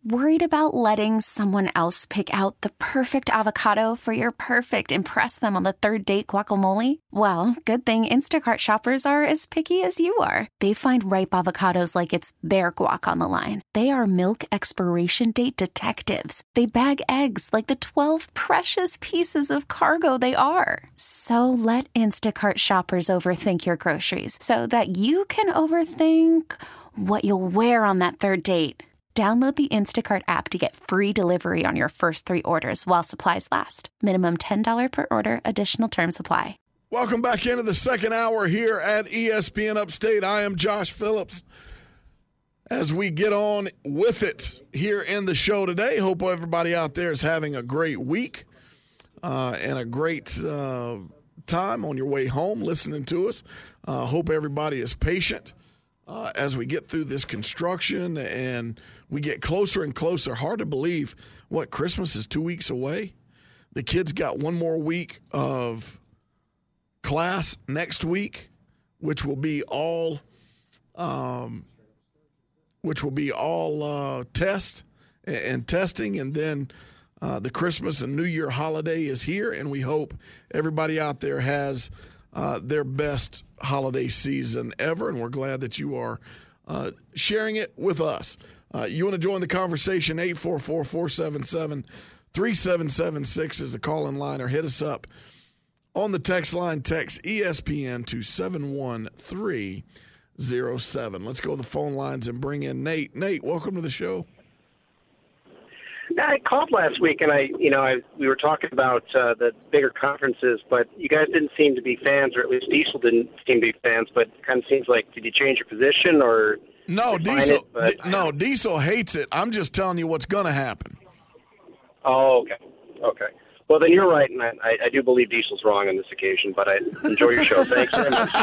Worried about letting someone else pick out the perfect avocado for your perfect impress them on the third date guacamole? Well, good thing Instacart shoppers are as picky as you are. They find ripe avocados like it's their guac on the line. They are milk expiration date detectives. They bag eggs like the 12 precious pieces of cargo they are. So let Instacart shoppers overthink your groceries so that you can overthink what you'll wear on that third date. Download the Instacart app to get free delivery on your first 3 orders while supplies last. Minimum $10 per order. Additional terms apply. Welcome back into the second hour here at ESPN Upstate. I am Josh Phillips. As we get on with it here in the show today, hope everybody out there is having a great week and a great time on your way home listening to us. Hope everybody is patient as we get through this construction and we get closer and closer. Hard to believe, Christmas is 2 weeks away? The kids got one more week of class next week, which will be all test and testing, and then the Christmas and New Year holiday is here, and we hope everybody out there has their best holiday season ever, and we're glad that you are sharing it with us. You want to join the conversation, 844-477-3776 is the call-in line, or hit us up on the text line. Text ESPN to 71307. Let's go to the phone lines and bring in Nate. Nate, welcome to the show. I called last week, and we were talking about the bigger conferences, but you guys didn't seem to be fans, or at least Diesel didn't seem to be fans. But it kind of seems like, did you change your position, or no? Diesel hates it. I'm just telling you what's going to happen. Oh, okay. Well, then you're right, and I do believe Diesel's wrong on this occasion, but I enjoy your show. Thanks very much.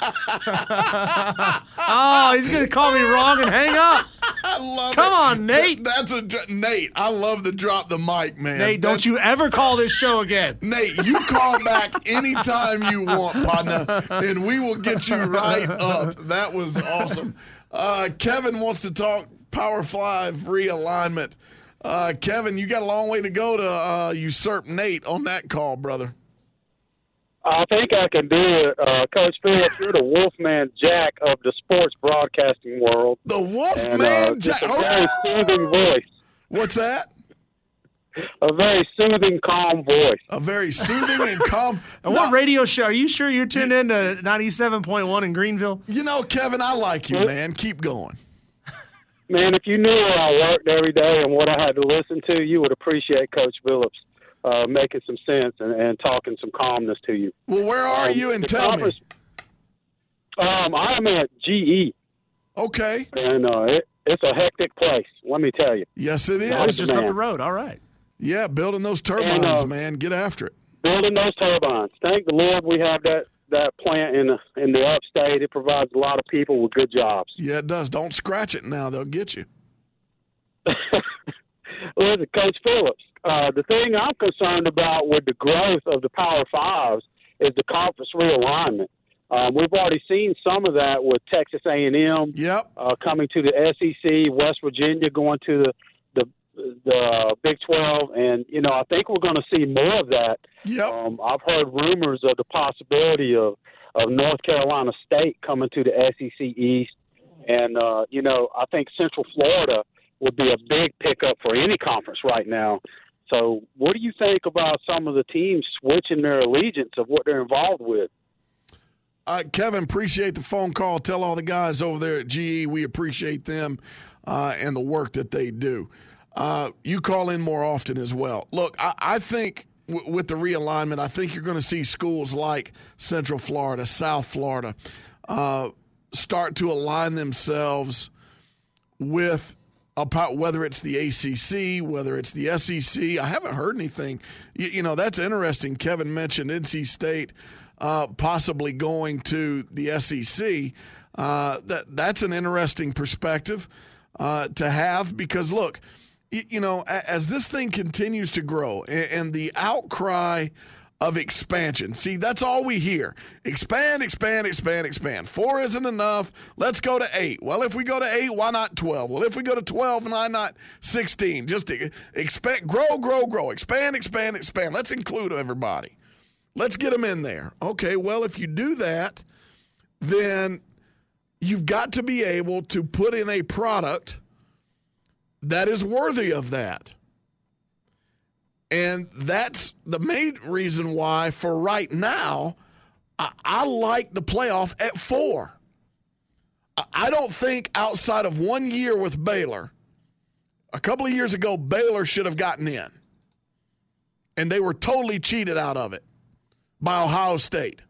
Oh, he's going to call me wrong and hang up. I love Come on, Nate. Nate, I love to drop the mic, man. Nate, don't you ever call this show again. Nate, you call back anytime you want, partner, and we will get you right up. That was awesome. Kevin wants to talk Power 5 realignment. Kevin, you got a long way to go to usurp Nate on that call, brother. I think I can do it. Coach Phillips, you're the Wolfman Jack of the sports broadcasting world. The Wolfman Jack. A very soothing voice. What's that? A very soothing, calm voice. A very soothing and calm. And what radio show? Are you sure you're tuned in to 97.1 in Greenville? You know, Kevin, I like you, man. Keep going. Man, if you knew where I worked every day and what I had to listen to, you would appreciate Coach Phillips making some sense and talking some calmness to you. Well, where are you? And tell me. I'm at GE. Okay. And it's a hectic place, let me tell you. Yes, it is. It's just up the road. All right. Yeah, building those turbines, man. Get after it. Building those turbines. Thank the Lord we have that plant in the upstate. It provides a lot of people with good jobs. Yeah, it does. Don't scratch it now. They'll get you. Listen, Coach Phillips, the thing I'm concerned about with the growth of the Power Fives is the conference realignment. We've already seen some of that with Texas A&M coming to the SEC, West Virginia going to the Big 12, and I think we're going to see more of that. Yep. I've heard rumors of the possibility of North Carolina State coming to the SEC East, and I think Central Florida would be a big pickup for any conference right now. So, what do you think about some of the teams switching their allegiance of what they're involved with? Kevin, appreciate the phone call. Tell all the guys over there at GE we appreciate them and the work that they do. You call in more often as well. Look, I think with the realignment, I think you're going to see schools like Central Florida, South Florida, start to align themselves with whether it's the ACC, whether it's the SEC. I haven't heard anything. That's interesting. Kevin mentioned NC State possibly going to the SEC. That's an interesting perspective to have because, look, as this thing continues to grow and the outcry of expansion. See, that's all we hear. Expand, expand, expand, expand. 4 isn't enough. Let's go to 8. Well, if we go to 8, why not 12? Well, if we go to 12, why not 16? Just expand, grow, grow, grow. Expand, expand, expand. Let's include everybody. Let's get them in there. Okay, well, if you do that, then you've got to be able to put in a product that is worthy of that. And that's the main reason why, for right now, I like the playoff at 4. I don't think outside of 1 year with Baylor, a couple of years ago, Baylor should have gotten in. And they were totally cheated out of it by Ohio State.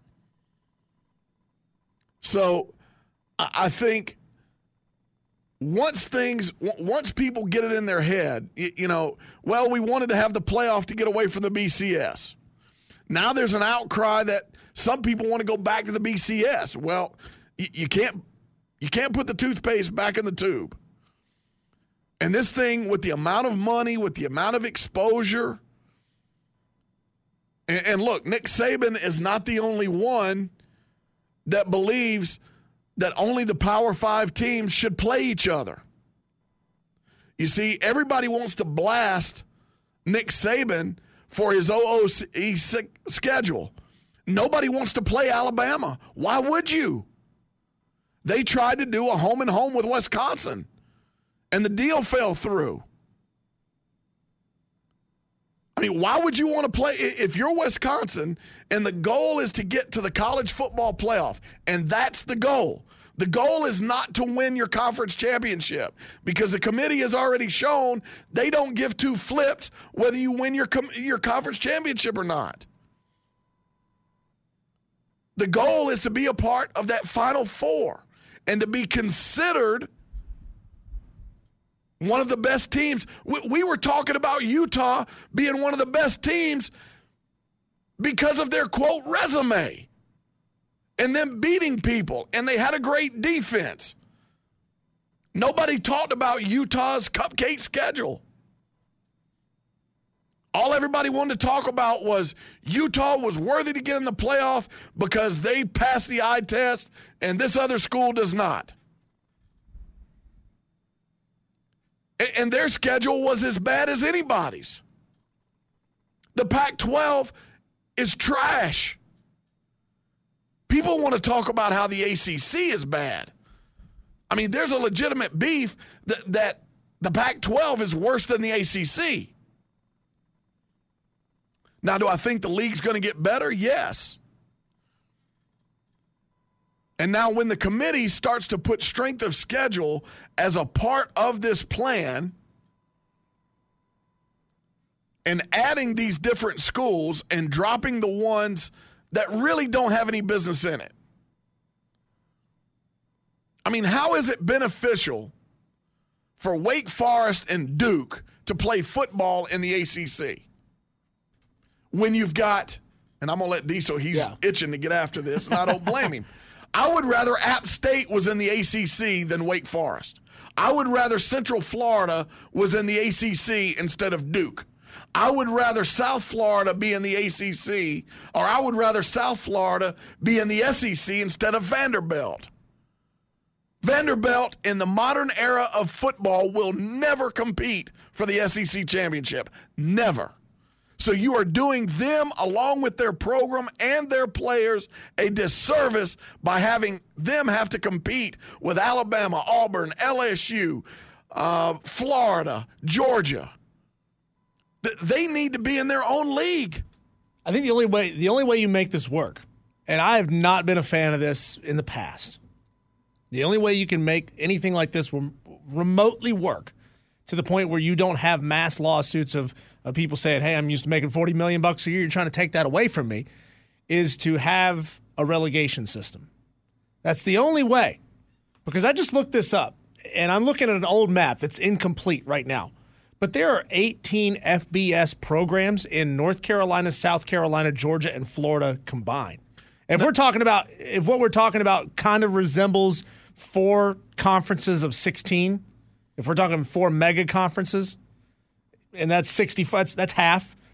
So I think once people get it in their head, well, we wanted to have the playoff to get away from the BCS. Now there's an outcry that some people want to go back to the BCS. Well, you can't put the toothpaste back in the tube. And this thing, with the amount of money, with the amount of exposure, and look, Nick Saban is not the only one that believes that only the Power 5 teams should play each other. You see, everybody wants to blast Nick Saban for his OOC schedule. Nobody wants to play Alabama. Why would you? They tried to do a home-and-home with Wisconsin, and the deal fell through. I mean, why would you want to play if you're Wisconsin and the goal is to get to the college football playoff, and that's the goal. The goal is not to win your conference championship, because the committee has already shown they don't give two flips whether you win your conference championship or not. The goal is to be a part of that Final Four and to be considered one of the best teams. We were talking about Utah being one of the best teams because of their, quote, resume and them beating people, and they had a great defense. Nobody talked about Utah's cupcake schedule. All everybody wanted to talk about was Utah was worthy to get in the playoff because they passed the eye test and this other school does not. And their schedule was as bad as anybody's. The Pac-12 is trash. People want to talk about how the ACC is bad. I mean, there's a legitimate beef that the Pac-12 is worse than the ACC. Now, do I think the league's going to get better? Yes. And now when the committee starts to put strength of schedule as a part of this plan and adding these different schools and dropping the ones that really don't have any business in it. I mean, how is it beneficial for Wake Forest and Duke to play football in the ACC? When you've got, and I'm going to let Diesel, he's itching to get after this, and I don't blame him. I would rather App State was in the ACC than Wake Forest. I would rather Central Florida was in the ACC instead of Duke. I would rather South Florida be in the ACC, or I would rather South Florida be in the SEC instead of Vanderbilt. Vanderbilt, in the modern era of football, will never compete for the SEC championship. Never. So you are doing them, along with their program and their players, a disservice by having them have to compete with Alabama, Auburn, LSU, Florida, Georgia. They need to be in their own league. I think the only way you make this work, and I have not been a fan of this in the past, the only way you can make anything like this remotely work to the point where you don't have mass lawsuits of people saying, hey, I'm used to making $40 million a year, you're trying to take that away from me, is to have a relegation system. That's the only way. Because I just looked this up, and I'm looking at an old map that's incomplete right now. But there are 18 FBS programs in North Carolina, South Carolina, Georgia, and Florida combined. And if what we're talking about kind of resembles 4 conferences of 16, if we're talking 4 mega conferences, and that's 60, that's half.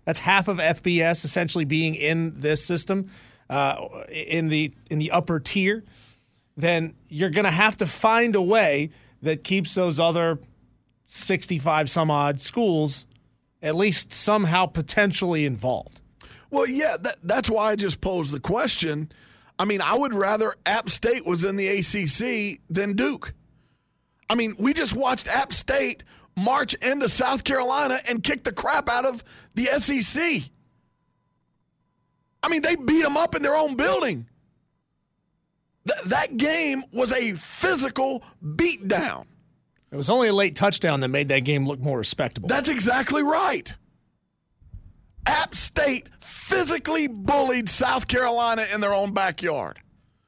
That's half of FBS essentially being in this system, in the upper tier. Then you're going to have to find a way that keeps those other 65 some odd schools at least somehow potentially involved. Well, yeah, that's why I just posed the question. I mean, I would rather App State was in the ACC than Duke. I mean, we just watched App State march into South Carolina and kick the crap out of the SEC. I mean, they beat them up in their own building. That game was a physical beatdown. It was only a late touchdown that made that game look more respectable. That's exactly right. App State physically bullied South Carolina in their own backyard.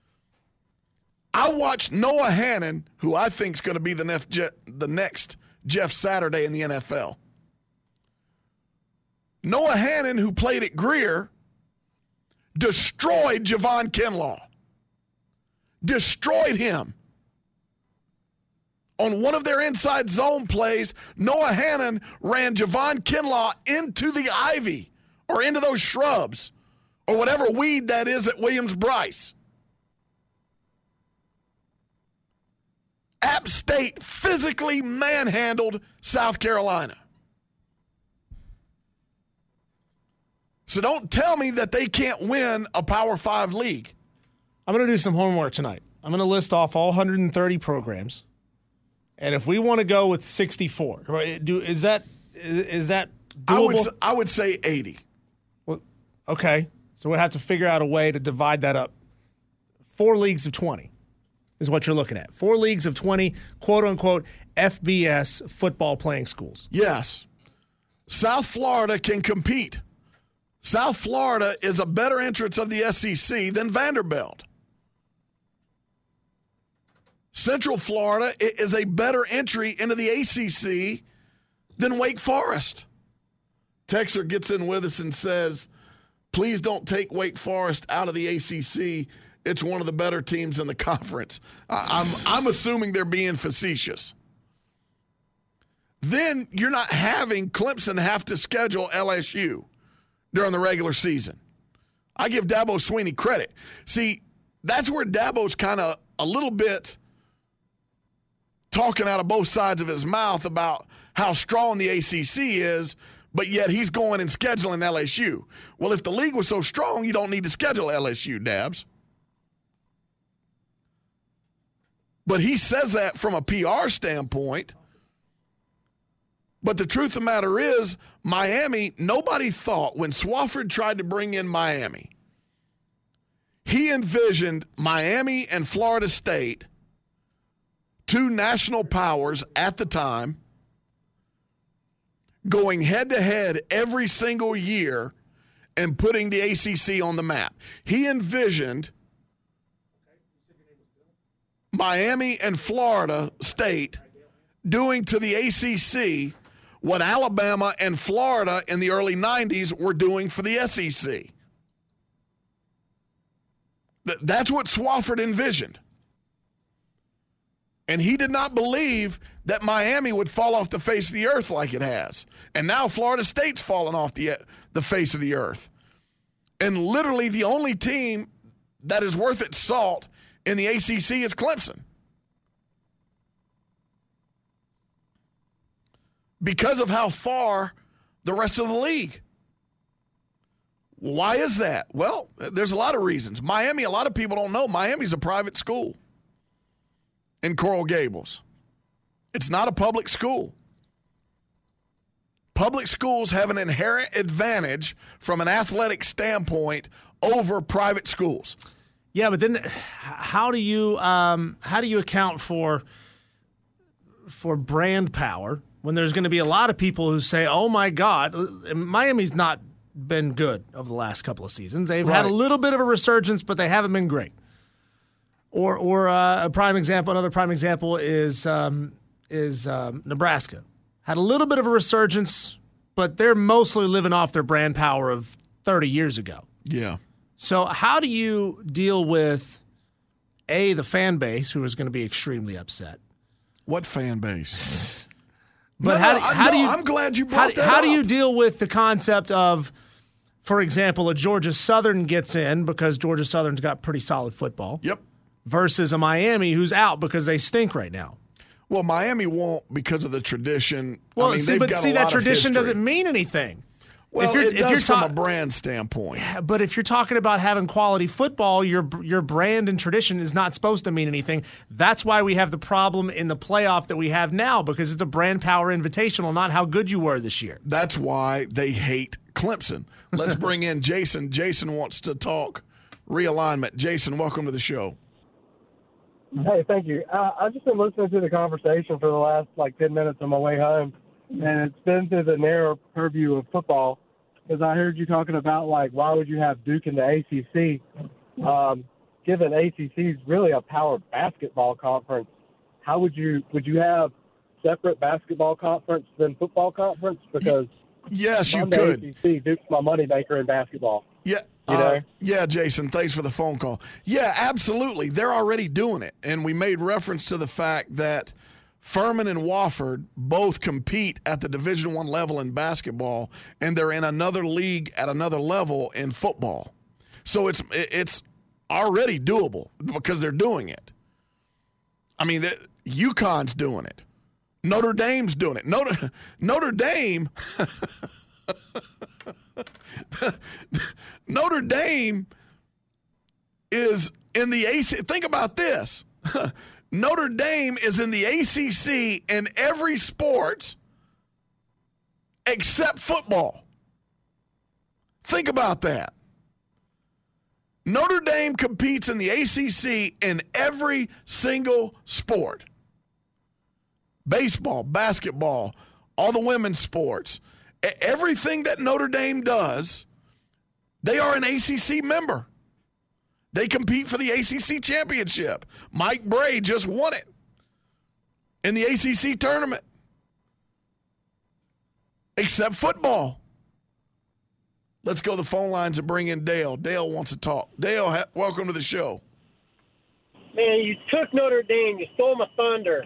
I watched Noah Hannon, who I think is going to be the next Jeff Saturday in the NFL. Noah Hannon, who played at Greer, destroyed Javon Kinlaw. Destroyed him. On one of their inside zone plays, Noah Hannon ran Javon Kinlaw into the ivy or into those shrubs or whatever weed that is at Williams-Brice. App State physically manhandled South Carolina. So don't tell me that they can't win a Power 5 league. I'm going to do some homework tonight. I'm going to list off all 130 programs. And if we want to go with 64, is that doable? I would say 80. Well, okay. So we'll have to figure out a way to divide that up. 4 leagues of 20 is what you're looking at. 4 leagues of 20, quote-unquote, FBS football playing schools. Yes. South Florida can compete. South Florida is a better entrance of the SEC than Vanderbilt. Central Florida is a better entry into the ACC than Wake Forest. Texer gets in with us and says, please don't take Wake Forest out of the ACC. It's one of the better teams in the conference. I'm assuming they're being facetious. Then you're not having Clemson have to schedule LSU during the regular season. I give Dabo Swinney credit. See, that's where Dabo's kind of a little bit talking out of both sides of his mouth about how strong the ACC is, but yet he's going and scheduling LSU. Well, if the league was so strong, you don't need to schedule LSU, Dabs. But he says that from a PR standpoint. But the truth of the matter is, Miami, nobody thought when Swofford tried to bring in Miami, he envisioned Miami and Florida State, 2 national powers at the time, going head-to-head every single year and putting the ACC on the map. He envisioned Miami and Florida State doing to the ACC what Alabama and Florida in the early 90s were doing for the SEC. That's what Swofford envisioned. And he did not believe that Miami would fall off the face of the earth like it has. And now Florida State's fallen off the face of the earth. And literally the only team that is worth its salt in the ACC is Clemson. Because of how far the rest of the league. Why is that? Well, there's a lot of reasons. Miami, a lot of people don't know, Miami's a private school in Coral Gables. It's not a public school. Public schools have an inherent advantage from an athletic standpoint over private schools. Yeah, but then how do you account for brand power when there's going to be a lot of people who say, "Oh my God, Miami's not been good over the last couple of seasons. They've had a little bit of a resurgence, but they haven't been great." Or a prime example. Another prime example is Nebraska. Had a little bit of a resurgence, but they're mostly living off their brand power of 30 years ago. Yeah. So how do you deal with, A, the fan base, who is going to be extremely upset? What fan base? But I'm glad you brought that up. How do you deal with the concept of, for example, a Georgia Southern gets in because Georgia Southern's got pretty solid football? Yep. Versus a Miami who's out because they stink right now. Well, Miami won't because of the tradition. Well, I mean, that tradition doesn't mean anything. Well, it does from a brand standpoint. Yeah, but if you're talking about having quality football, your brand and tradition is not supposed to mean anything. That's why we have the problem in the playoff that we have now, because it's a brand power invitational, not how good you were this year. That's why they hate Clemson. Let's bring in Jason. Jason wants to talk realignment. Jason, welcome to the show. Hey, thank you. I've just been listening to the conversation for the last 10 minutes on my way home, and it's been through the narrow purview of football, because I heard you talking about, why would you have Duke in the ACC? Given ACC is really a power basketball conference, how would you have separate basketball conference than football conference? Because yes, you I'm could. The ACC, Duke's my moneymaker in basketball. Yeah. Yeah, Jason, thanks for the phone call. Yeah, absolutely. They're already doing it. And we made reference to the fact that Furman and Wofford both compete at the Division I level in basketball, and they're in another league at another level in football. So it's already doable because they're doing it. I mean, UConn's doing it. Notre Dame's doing it. Notre Dame Notre Dame is in the ACC. Think about this. Notre Dame is in the ACC in every sport except football. Think about that. Notre Dame competes in the ACC in every single sport. Baseball, basketball, all the women's sports. Everything that Notre Dame does, they are an ACC member. They compete for the ACC championship. Mike Bray just won it in the ACC tournament. Except football. Let's go to the phone lines and bring in Dale. Dale wants to talk. Dale, welcome to the show. Man, you took Notre Dame. You stole my thunder.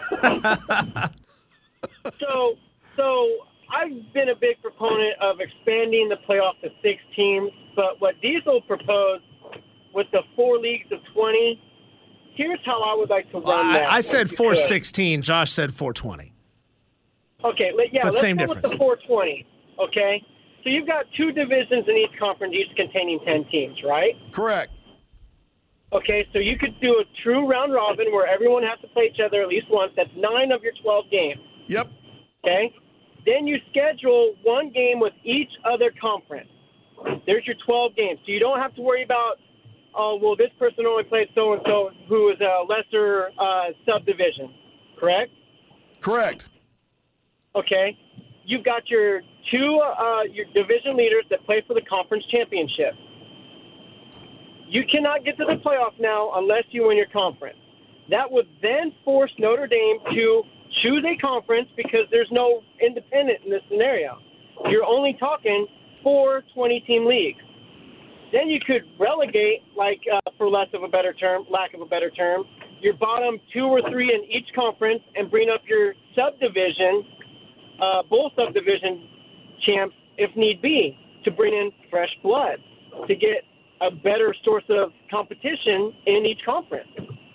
So I've been a big proponent of expanding the playoff to 6 teams, but what Diesel proposed with the 4 leagues of 20, here's how I would like to run that. I said 416. Josh said 420. Okay, yeah, but let's same go difference. with the 420, okay? So you've got 2 divisions in each conference, each containing 10 teams, right? Correct. Okay, so you could do a true round robin where everyone has to play each other at least once. That's 9 of your 12 games. Yep. Okay? Then you schedule 1 game with each other conference. There's your 12 games. So you don't have to worry about, this person only played so-and-so who is a lesser subdivision. Correct? Correct. Okay. You've got your 2 your division leaders that play for the conference championship. You cannot get to the playoff now unless you win your conference. That would then force Notre Dame to choose a conference because there's no independent in this scenario. You're only talking 4 20-team leagues. Then you could relegate, for lack of a better term, your bottom 2 or 3 in each conference and bring up your subdivision, both subdivision champs, if need be, to bring in fresh blood, to get a better source of competition in each conference.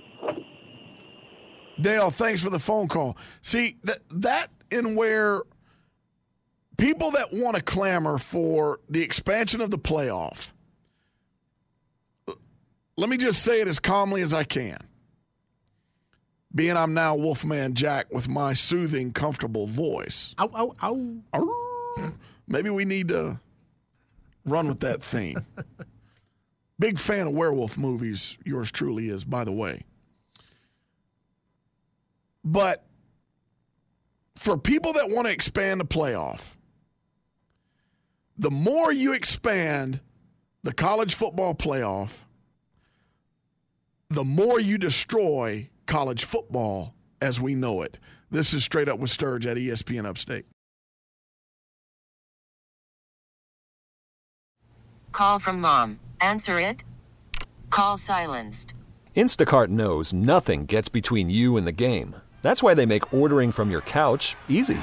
Dale, thanks for the phone call. See, that in where people that want to clamor for the expansion of the playoff, let me just say it as calmly as I can. Being I'm now Wolfman Jack with my soothing, comfortable voice. Ow, ow, ow. Maybe we need to run with that theme. Big fan of werewolf movies, yours truly is, by the way. But for people that want to expand the playoff, the more you expand the college football playoff, the more you destroy college football as we know it. This is Straight Up with Sturge at ESPN Upstate. Call from mom. Answer it. Call silenced. Instacart knows nothing gets between you and the game. That's why they make ordering from your couch easy.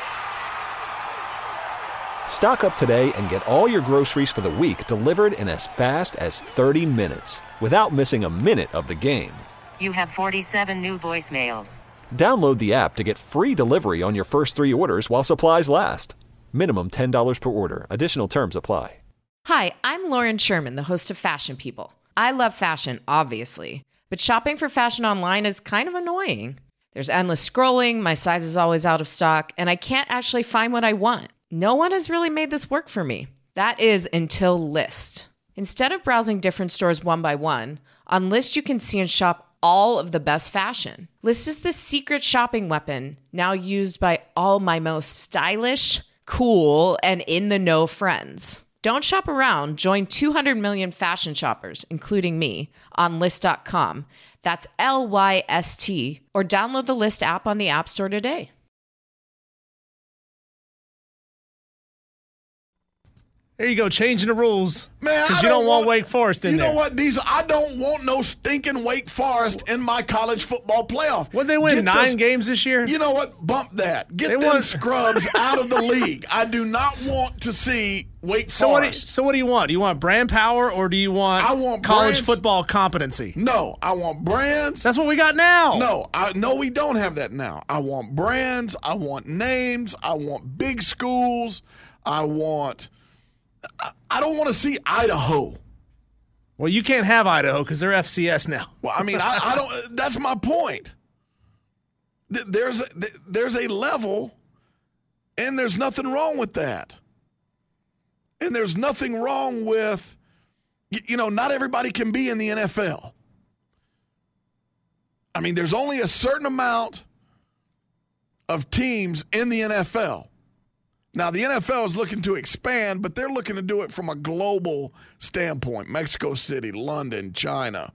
Stock up today and get all your groceries for the week delivered in as fast as 30 minutes without missing a minute of the game. You have 47 new voicemails. Download the app to get free delivery on your first 3 orders while supplies last. Minimum $10 per order. Additional terms apply. Hi, I'm Lauren Sherman, the host of Fashion People. I love fashion, obviously, but shopping for fashion online is kind of annoying. There's endless scrolling, my size is always out of stock, and I can't actually find what I want. No one has really made this work for me. That is until Lyst. Instead of browsing different stores one by one, on Lyst you can see and shop all of the best fashion. Lyst is the secret shopping weapon now used by all my most stylish, cool, and in-the-know friends. Don't shop around. Join 200 million fashion shoppers, including me, on Lyst.com. That's Lyst, or download the Lyst app on the App Store today. There you go, changing the rules. Man, because you don't want Wake Forest in there. You know what, Diesel? I don't want no stinking Wake Forest in my college football playoff. Would they win 9 games this year? You know what? Bump that. Get them scrubs out of the league. I do not want to see Wake Forest. So what do you want? Do you want brand power or do you want, college brands. Football competency? No, I want brands. That's what we got now. No, we don't have that now. I want brands. I want names. I want big schools. I don't want to see Idaho. Well, you can't have Idaho because they're FCS now. Well, I mean, I don't. That's my point. There's a level, and there's nothing wrong with that. And there's nothing wrong with, not everybody can be in the NFL. I mean, there's only a certain amount of teams in the NFL. Now, the NFL is looking to expand, but they're looking to do it from a global standpoint. Mexico City, London, China,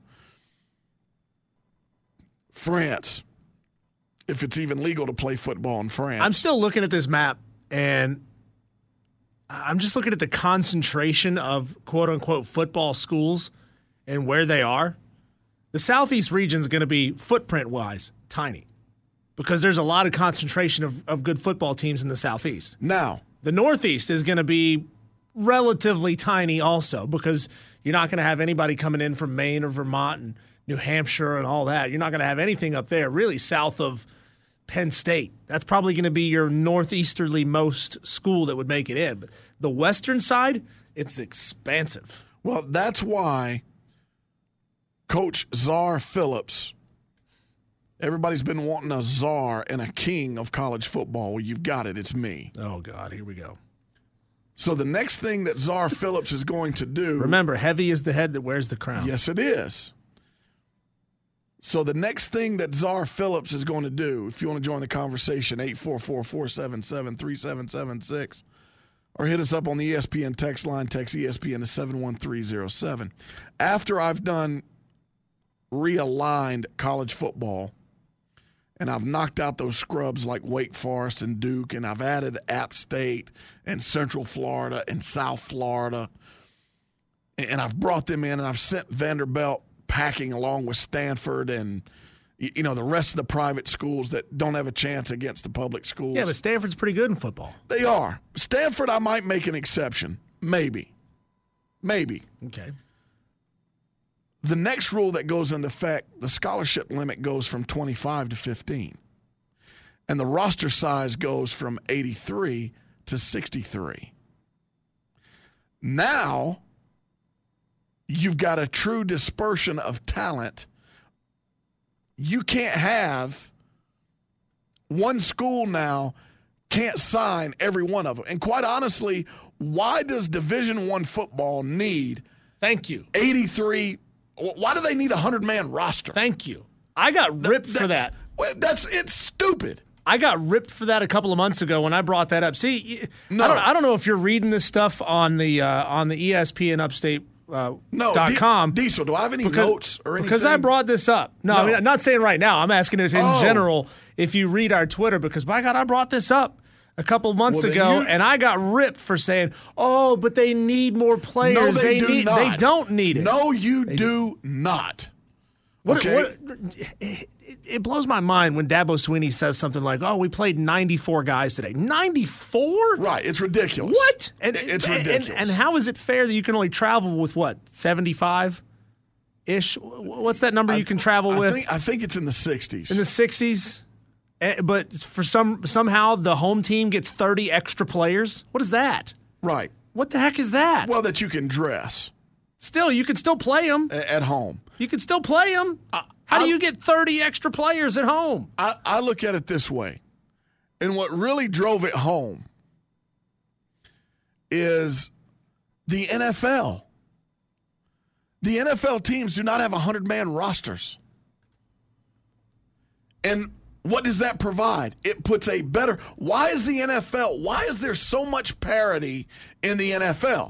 France, if it's even legal to play football in France. I'm still looking at this map, and I'm just looking at the concentration of quote-unquote football schools and where they are. The Southeast region is going to be, footprint-wise, tiny. Because there's a lot of concentration of good football teams in the Southeast. Now, the Northeast is going to be relatively tiny also because you're not going to have anybody coming in from Maine or Vermont and New Hampshire and all that. You're not going to have anything up there really south of Penn State. That's probably going to be your northeasterly most school that would make it in. But the western side, it's expansive. Well, that's why Coach Czar Phillips, everybody's been wanting a czar and a king of college football. Well, you've got it. It's me. Oh, God. Here we go. So the next thing that Czar Phillips is going to do. Remember, heavy is the head that wears the crown. Yes, it is. So the next thing that Czar Phillips is going to do, if you want to join the conversation, 844-477-3776, or hit us up on the ESPN text line, text ESPN to 71307. After I've done realigned college football, and I've knocked out those scrubs like Wake Forest and Duke, and I've added App State and Central Florida and South Florida, and I've brought them in, and I've sent Vanderbilt packing along with Stanford and, the rest of the private schools that don't have a chance against the public schools. Yeah, but Stanford's pretty good in football. They are. Stanford, I might make an exception. Maybe. Okay. The next rule that goes into effect, the scholarship limit goes from 25 to 15. And the roster size goes from 83 to 63. Now, you've got a true dispersion of talent. You can't have one school now can't sign every one of them. And quite honestly, why does Division I football need 83? Why do they need a 100-man roster? Thank you. I got ripped for that. It's stupid. I got ripped for that a couple of months ago when I brought that up. See, I don't know if you're reading this stuff on the ESPN Upstate. .com. Diesel, do I have any notes or anything? Because I brought this up. No, I mean, I'm not saying right now. I'm asking if in general if you read our Twitter because, by God, I brought this up a couple of months ago, and I got ripped for saying, but they need more players. No, they do not. They don't need it. No, you do not. It blows my mind when Dabo Swinney says something like, "Oh, we played 94 guys today." 94? Right. It's ridiculous. What? It's ridiculous. And how is it fair that you can only travel with, 75-ish? What's that number you can travel with? I think it's in the 60s. In the 60s? But for somehow the home team gets 30 extra players? What is that? Right. What the heck is that? Well, that you can dress. Still, you can still play them. At home. You can still play them. How do you get 30 extra players at home? I look at it this way. And what really drove it home is the NFL. The NFL teams do not have 100-man rosters. And what does that provide? It puts a better – why is there so much parity in the NFL?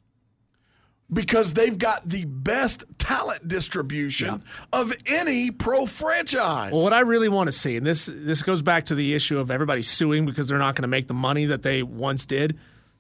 Because they've got the best talent distribution of any pro franchise. Well, what I really want to see, and this goes back to the issue of everybody suing because they're not going to make the money that they once did.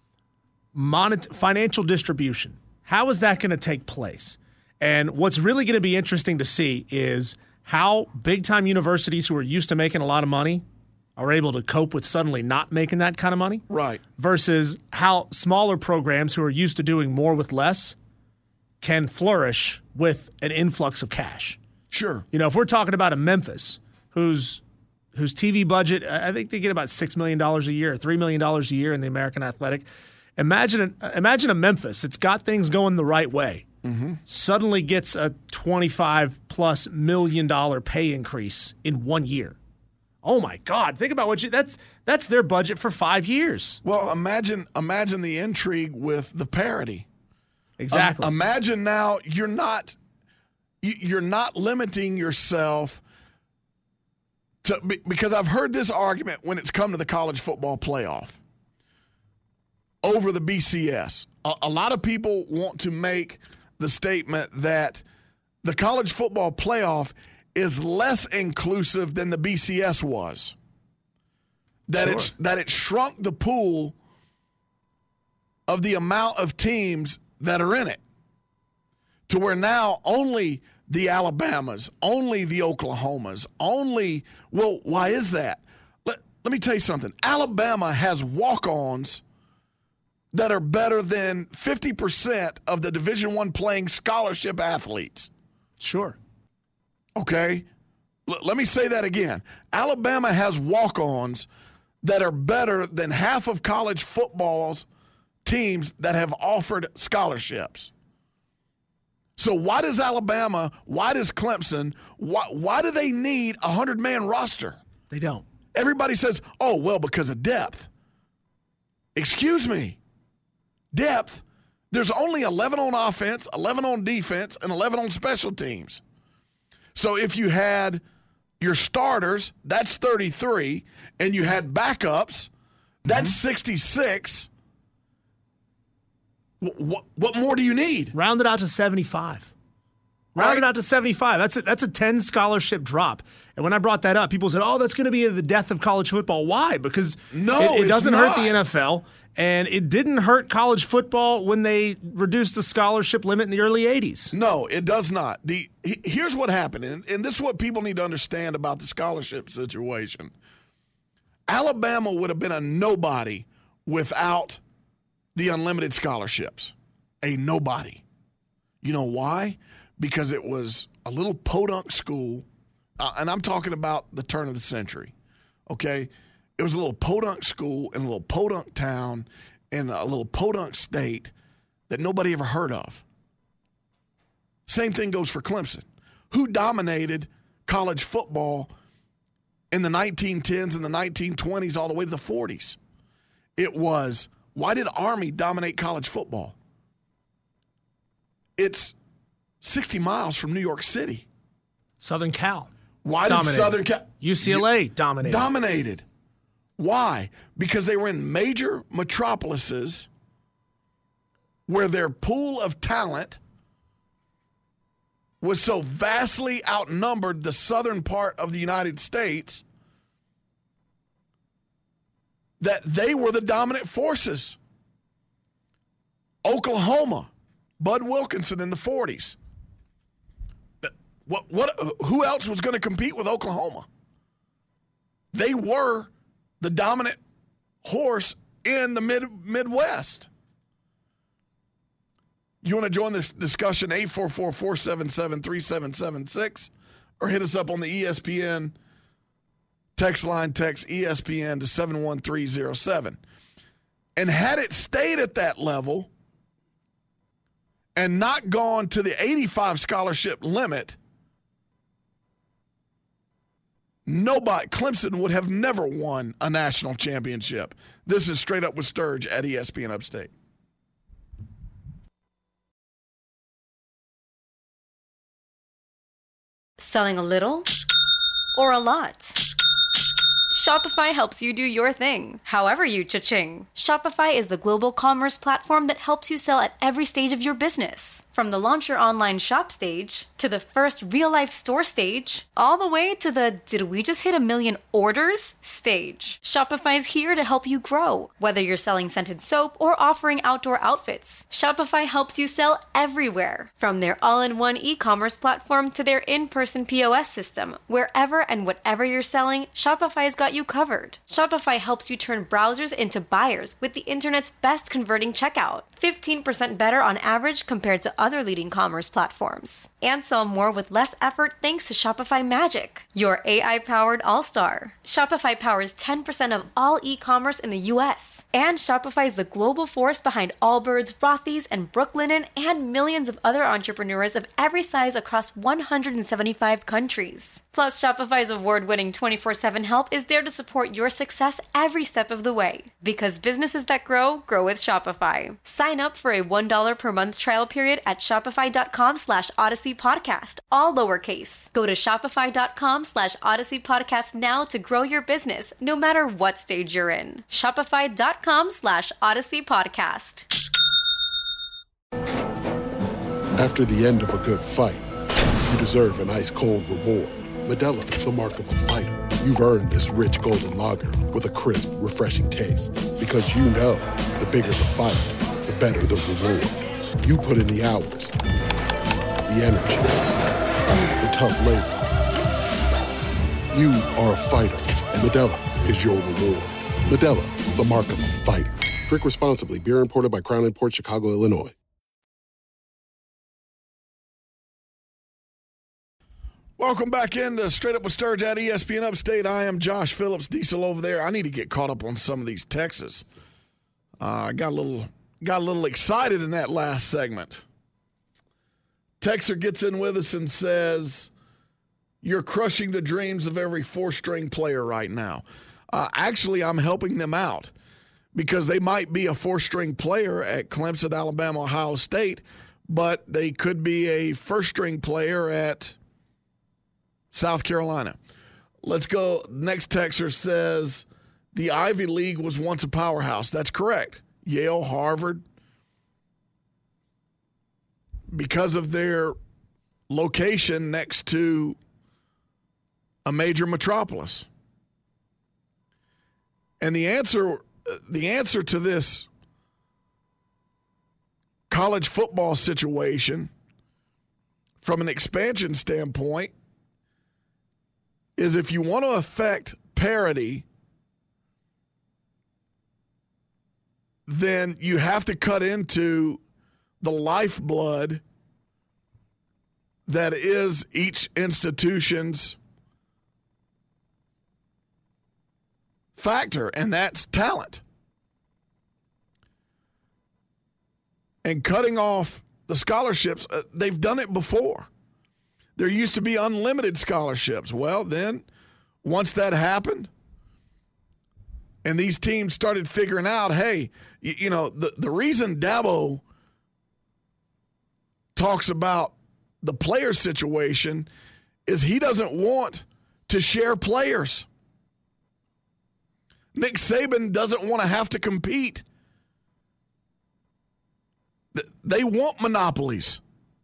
Financial distribution. How is that going to take place? And what's really going to be interesting to see is how big-time universities who are used to making a lot of money are able to cope with suddenly not making that kind of money. Right. Versus how smaller programs who are used to doing more with less can flourish with an influx of cash. Sure. You know, if we're talking about a Memphis whose TV budget, I think they get about $6 million a year, or $3 million a year in the American Athletic. Imagine a Memphis. It's got things going the right way. Mm-hmm. Suddenly gets a $25+ million pay increase in 1 year. Oh my God! Think about that's their budget for 5 years. Well, imagine the intrigue with the parity. Exactly. Imagine now you're not limiting yourself to, because I've heard this argument when it's come to the college football playoff over the BCS. A lot of people want to make the statement that the college football playoff is less inclusive than the BCS was. That it shrunk the pool of the amount of teams that are in it to where now only the Alabamas, only the Oklahomas, why is that? Let me tell you something. Alabama has walk-ons that are better than 50% of the Division I playing scholarship athletes. Sure. Okay? Let me say that again. Alabama has walk-ons that are better than half of college football's teams that have offered scholarships. So why does Alabama, why does Clemson, why do they need a 100-man roster? They don't. Everybody says, oh, well, because of depth. Excuse me. Depth. There's only 11 on offense, 11 on defense, and 11 on special teams. So if you had your starters, that's 33, and you had backups, that's 66. What more do you need? Round it out to 75. Round it out to 75. That's a 10 scholarship drop. And when I brought that up, people said, oh, that's going to be the death of college football. Why? Because it doesn't hurt the NFL, and it didn't hurt college football when they reduced the scholarship limit in the early 80s. No, it does not. Here's what happened, and this is what people need to understand about the scholarship situation. Alabama would have been a nobody without the unlimited scholarships. A nobody. You know why? Because it was a little podunk school, and I'm talking about the turn of the century, okay? It was a little podunk school in a little podunk town in a little podunk state that nobody ever heard of. Same thing goes for Clemson. Who dominated college football in the 1910s and the 1920s all the way to the 40s? It was, why did Army dominate college football? It's 60 miles from New York City. Southern Cal. Why dominated. did Southern Cal? UCLA dominated. Dominated. Why? Because they were in major metropolises where their pool of talent was so vastly outnumbered the southern part of the United States that they were the dominant forces. Oklahoma, Bud Wilkinson in the 40s. Who else was going to compete with Oklahoma? They were the dominant horse in the Midwest. You want to join this discussion, 844-477-3776, or hit us up on the ESPN text line, text ESPN to 71307. And had it stayed at that level and not gone to the 85 scholarship limit, Clemson would have never won a national championship. This is Straight Up with Sturge at ESPN Upstate. Selling a little or a lot? Shopify helps you do your thing, however you cha-ching. Shopify is the global commerce platform that helps you sell at every stage of your business. From the launch your online shop stage, to the first real-life store stage, all the way to the did we just hit 1 million orders stage. Shopify is here to help you grow. Whether you're selling scented soap or offering outdoor outfits, Shopify helps you sell everywhere. From their all-in-one e-commerce platform to their in-person POS system, wherever and whatever you're selling, Shopify's got you covered. Shopify helps you turn browsers into buyers with the internet's best converting checkout. 15% better on average compared to other leading commerce platforms. And sell more with less effort thanks to Shopify Magic, your AI-powered all-star. Shopify powers 10% of all e-commerce in the U.S. And Shopify is the global force behind Allbirds, Rothy's, and Brooklinen, and millions of other entrepreneurs of every size across 175 countries. Plus, Shopify's award-winning 24/7 help is there to support your success every step of the way. Because businesses that grow, grow with Shopify. Sign up for a $1 per month trial period at shopify.com/Odyssey Podcast, all lowercase. Go to shopify.com/Odyssey Podcast now to grow your business, no matter what stage you're in. Shopify.com/Odyssey Podcast. After the end of a good fight, you deserve an ice-cold reward. Modelo is the mark of a fighter. You've earned this rich golden lager with a crisp, refreshing taste. Because you know, the bigger the fight, the better the reward. You put in the hours, the energy, the tough labor. You are a fighter, and Modelo is your reward. Modelo, the mark of a fighter. Drink responsibly. Beer imported by Crown Imports, Chicago, Illinois. Welcome back into Straight Up with Sturge at ESPN Upstate. I am Josh Phillips, Diesel over there. I need to get caught up on some of these texts. I got a little excited in that last segment. Texter gets in with us and says, "You're crushing the dreams of every four-string player right now." Actually, I'm helping them out because they might be a four-string player at Clemson, Alabama, Ohio State, but they could be a first-string player at South Carolina. Let's go. Next texter says, the Ivy League was once a powerhouse. That's correct. Yale, Harvard, because of their location next to a major metropolis. And the answer to this college football situation from an expansion standpoint is if you want to affect parity, then you have to cut into the lifeblood that is each institution's factor, and that's talent. And cutting off the scholarships, they've done it before. There used to be unlimited scholarships. Well, then, once that happened, and these teams started figuring out, hey, you know, the reason Dabo talks about the player situation is he doesn't want to share players. Nick Saban doesn't want to have to compete. They want monopolies.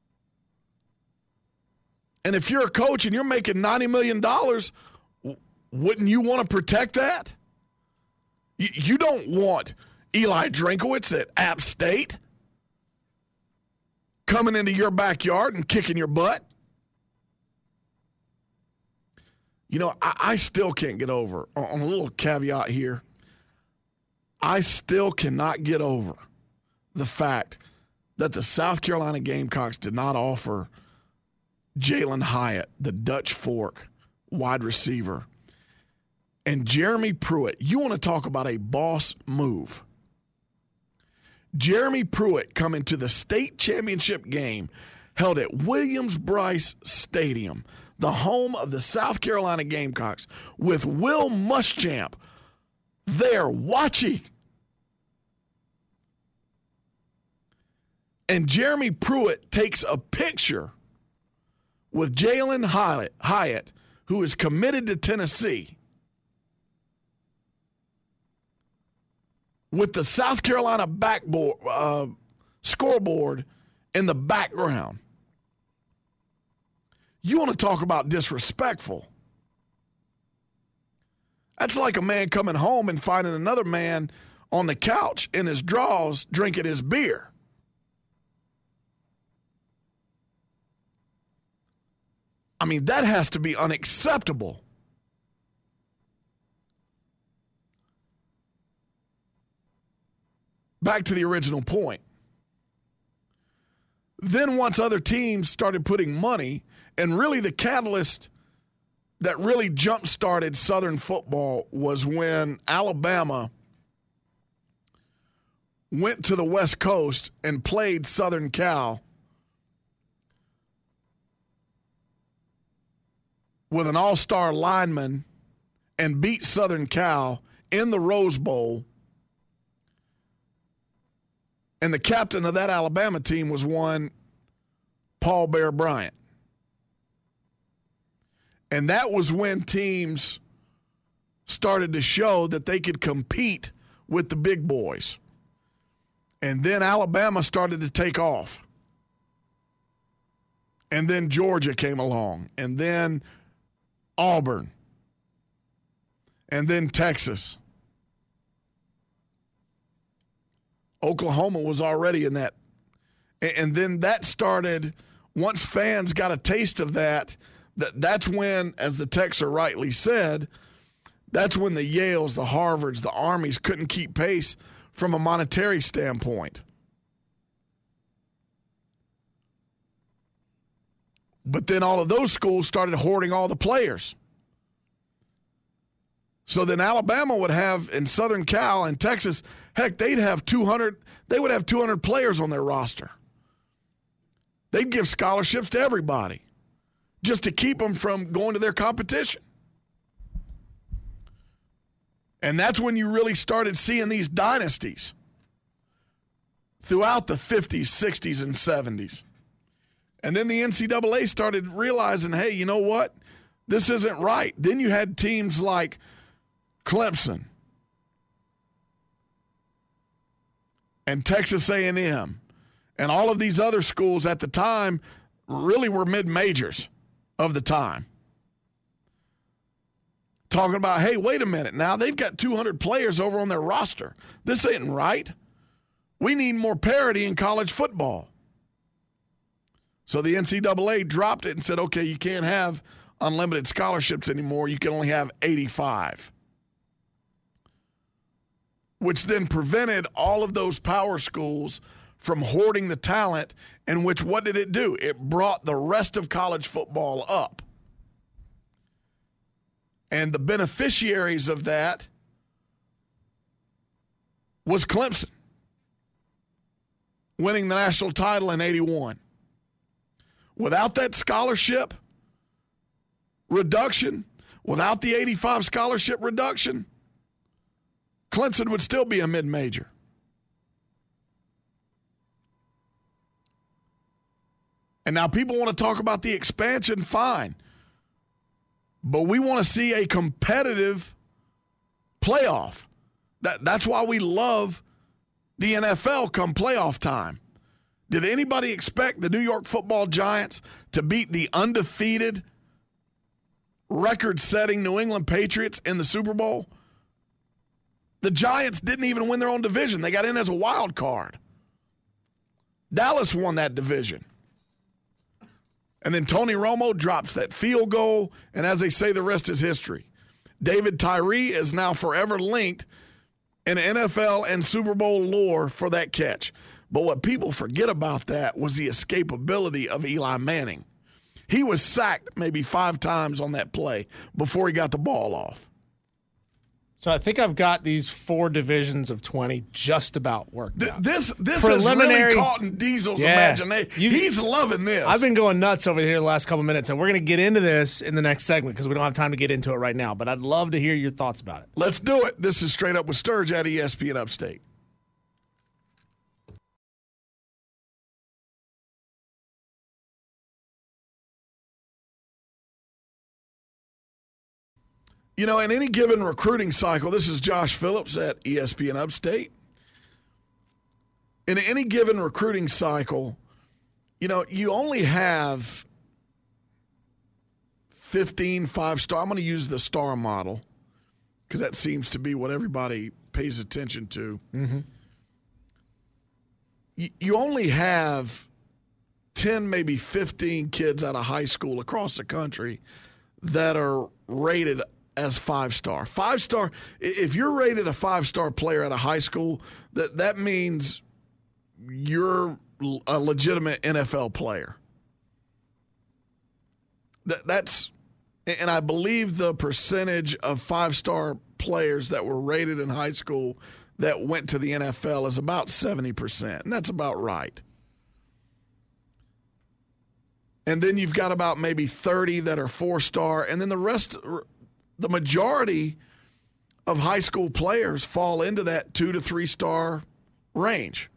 And if you're a coach and you're making $90 million, wouldn't you want to protect that? You don't want Eli Drinkowitz at App State coming into your backyard and kicking your butt. You know, I still can't get over, on a little caveat here, I still cannot get over the fact that the South Carolina Gamecocks did not offer Jalen Hyatt, the Dutch fork wide receiver, and Jeremy Pruitt. You want to talk about a boss move. Jeremy Pruitt coming to the state championship game held at Williams-Brice Stadium, the home of the South Carolina Gamecocks, with Will Muschamp there watching. And Jeremy Pruitt takes a picture with Jalen Hyatt, who is committed to Tennessee, with the South Carolina scoreboard in the background. You want to talk about disrespectful? That's like a man coming home and finding another man on the couch in his drawers drinking his beer. I mean, that has to be unacceptable. Back to the original point. Then once other teams started putting money, and really the catalyst that really jump-started Southern football was when Alabama went to the West Coast and played Southern Cal with an all-star lineman and beat Southern Cal in the Rose Bowl. And the captain of that Alabama team was one Paul Bear Bryant. And that was when teams started to show that they could compete with the big boys. And then Alabama started to take off. And then Georgia came along. And then Auburn. And then Texas. Oklahoma was already in that. And then that started, once fans got a taste of that, that's when, as the texter rightly said, that's when the Yales, the Harvards, the Armies couldn't keep pace from a monetary standpoint. But then all of those schools started hoarding all the players. So then Alabama would have, in Southern Cal and Texas, heck, they would have 200 players on their roster. They'd give scholarships to everybody just to keep them from going to their competition. And that's when you really started seeing these dynasties throughout the 50s, 60s, and 70s. And then the NCAA started realizing, hey, you know what? This isn't right. Then you had teams like Clemson and Texas A&M and all of these other schools at the time really were mid-majors of the time. Talking about, hey, wait a minute now. They've got 200 players over on their roster. This ain't right. We need more parity in college football. So the NCAA dropped it and said, okay, you can't have unlimited scholarships anymore. You can only have 85. Which then prevented all of those power schools from hoarding the talent, in which, what did it do? It brought the rest of college football up. And the beneficiaries of that was Clemson, winning the national title in 81. Without that scholarship reduction, without the 85 scholarship reduction, Clemson would still be a mid-major. And now people want to talk about the expansion, fine. But we want to see a competitive playoff. That's why we love the NFL come playoff time. Did anybody expect the New York Football Giants to beat the undefeated, record-setting New England Patriots in the Super Bowl? The Giants didn't even win their own division. They got in as a wild card. Dallas won that division. And then Tony Romo drops that field goal, and as they say, the rest is history. David Tyree is now forever linked in NFL and Super Bowl lore for that catch. But what people forget about that was the escapability of Eli Manning. He was sacked maybe 5 times on that play before he got the ball off. So I think I've got these 4 divisions of 20 just about worked out. This has really caught in Diesel's imagination. He's loving this. I've been going nuts over here the last couple minutes, and we're going to get into this in the next segment because we don't have time to get into it right now. But I'd love to hear your thoughts about it. Let's do it. This is Straight Up with Sturge at ESPN Upstate. You know, in any given recruiting cycle, this is Josh Phillips at ESPN Upstate. In any given recruiting cycle, you know, you only have 15 5-star. I'm going to use the star model because that seems to be what everybody pays attention to. Mm-hmm. You only have 10, maybe 15 kids out of high school across the country that are rated as 5-star. 5-star, if you're rated a 5-star player at a high school, that means you're a legitimate NFL player. That's, and I believe the percentage of 5-star players that were rated in high school that went to the NFL is about 70%, and that's about right. And then you've got about maybe 30 that are 4-star, and then the rest, the majority of high school players fall into that 2 to 3-star range.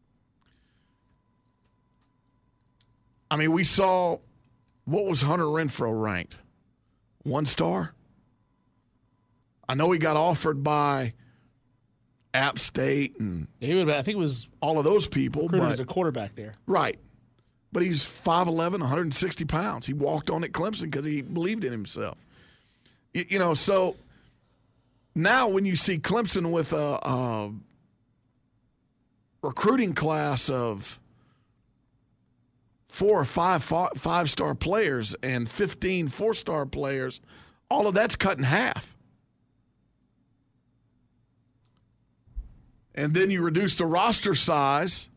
I mean, we saw, what was Hunter Renfrow ranked? 1-star? I know he got offered by App State and I think it was all of those people. Recruited as a quarterback there. Right. But he's 5'11", 160 pounds. He walked on at Clemson because he believed in himself. You know, so now when you see Clemson with a recruiting class of 4 or 5 5-star players and 15 4-star players, all of that's cut in half. And then you reduce the roster size,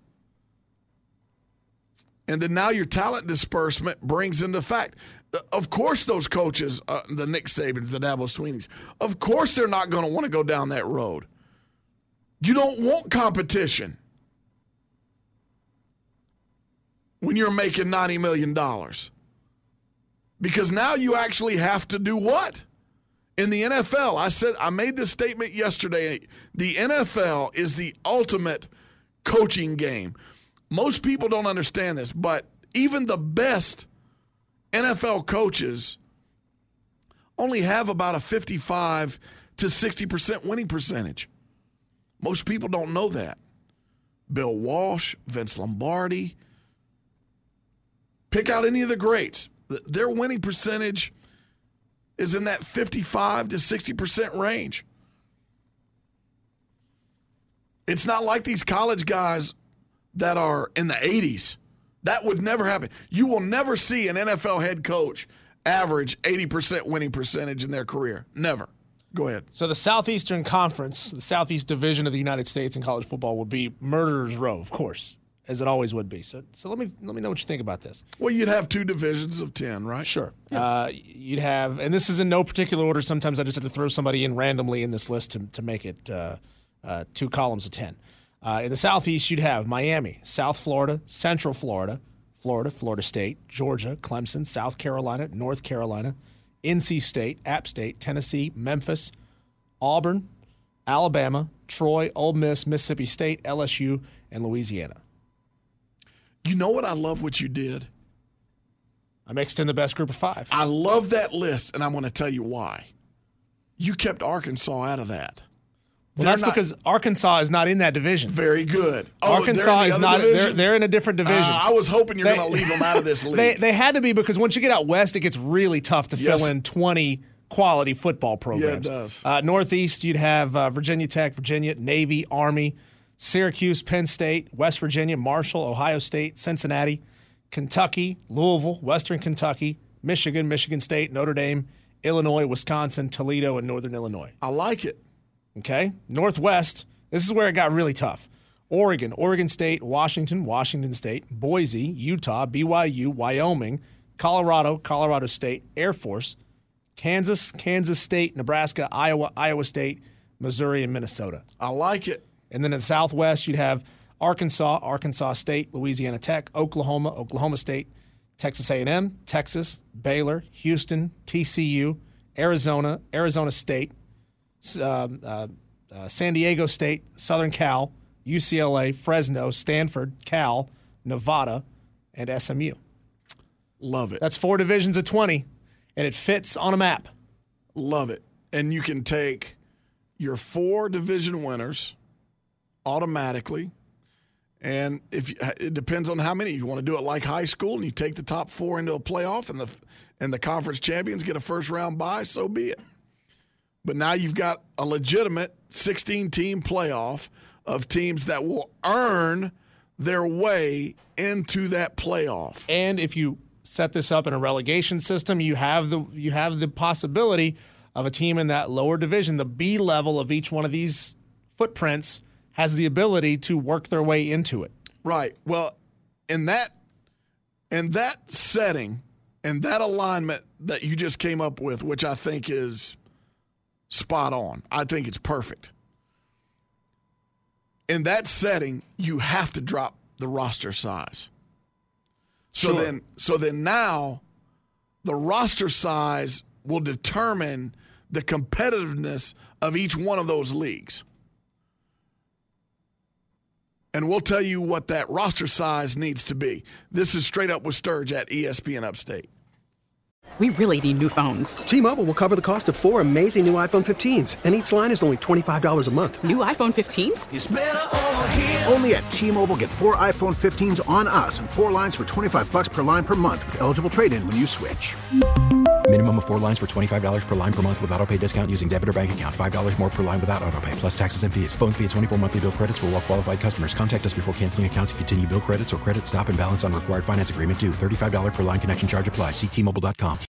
and then now your talent disbursement brings into fact. Of course those coaches, the Nick Sabans, the Dabo Sweeneys, of course they're not going to want to go down that road. You don't want competition when you're making $90 million. Because now you actually have to do what? In the NFL, I made this statement yesterday, the NFL is the ultimate coaching game. Most people don't understand this, but even the best NFL coaches only have about a 55 to 60% winning percentage. Most people don't know that. Bill Walsh, Vince Lombardi, pick out any of the greats. Their winning percentage is in that 55 to 60% range. It's not like these college guys that are in the 80s. That would never happen. You will never see an NFL head coach average 80% winning percentage in their career. Never. Go ahead. So the Southeastern Conference, the Southeast Division of the United States in college football would be murderer's row, of course, as it always would be. So let me know what you think about this. Well, you'd have 2 divisions of 10, right? Sure. Yeah. You'd have, and this is in no particular order. Sometimes I just have to throw somebody in randomly in this list to make it 2 columns of 10. In the Southeast, you'd have Miami, South Florida, Central Florida, Florida State, Georgia, Clemson, South Carolina, North Carolina, NC State, App State, Tennessee, Memphis, Auburn, Alabama, Troy, Ole Miss, Mississippi State, LSU, and Louisiana. You know what I love what you did? I mixed in the best group of 5. I love that list, and I'm going to tell you why. You kept Arkansas out of that. Well, that's because Arkansas is not in that division. Very good. Arkansas is not. They're in a different division. I was hoping you're going to leave them out of this league. They had to be, because once you get out west, it gets really tough to fill in 20 quality football programs. Yeah, it does. Northeast, you'd have Virginia Tech, Virginia, Navy, Army, Syracuse, Penn State, West Virginia, Marshall, Ohio State, Cincinnati, Kentucky, Louisville, Western Kentucky, Michigan, Michigan State, Notre Dame, Illinois, Wisconsin, Toledo, and Northern Illinois. I like it. Okay. Northwest, this is where it got really tough. Oregon, Oregon State, Washington, Washington State, Boise, Utah, BYU, Wyoming, Colorado, Colorado State, Air Force, Kansas, Kansas State, Nebraska, Iowa, Iowa State, Missouri, and Minnesota. I like it. And then in the Southwest, you'd have Arkansas, Arkansas State, Louisiana Tech, Oklahoma, Oklahoma State, Texas A&M, Texas, Baylor, Houston, TCU, Arizona, Arizona State, San Diego State, Southern Cal, UCLA, Fresno, Stanford, Cal, Nevada, and SMU. Love it. That's 4 divisions of 20, and it fits on a map. Love it. And you can take your 4 division winners automatically, and it depends on how many. You want to do it like high school, and you take the top 4 into a playoff, and the conference champions get a first-round bye, so be it. But now you've got a legitimate 16-team playoff of teams that will earn their way into that playoff. And if you set this up in a relegation system, you have the possibility of a team in that lower division, the B level of each one of these footprints, has the ability to work their way into it. Right. Well, in that setting and that alignment that you just came up with, which I think is spot on. I think it's perfect. In that setting, you have to drop the roster size. So then now the roster size will determine the competitiveness of each one of those leagues. And we'll tell you what that roster size needs to be. This is Straight Up with Sturge at ESPN Upstate. We really need new phones. T-Mobile will cover the cost of 4 amazing new iPhone 15s, and each line is only $25 a month. New iPhone 15s? It's better over here. Only at T-Mobile, get 4 iPhone 15s on us and 4 lines for $25 per line per month with eligible trade-in when you switch. Minimum of 4 lines for $25 per line per month with autopay discount using debit or bank account. $5 more per line without autopay, plus taxes and fees. Phone fee at 24 monthly bill credits for well-qualified customers. Contact us before canceling account to continue bill credits or credit stop and balance on required finance agreement due. $35 per line connection charge applies. See T-Mobile.com.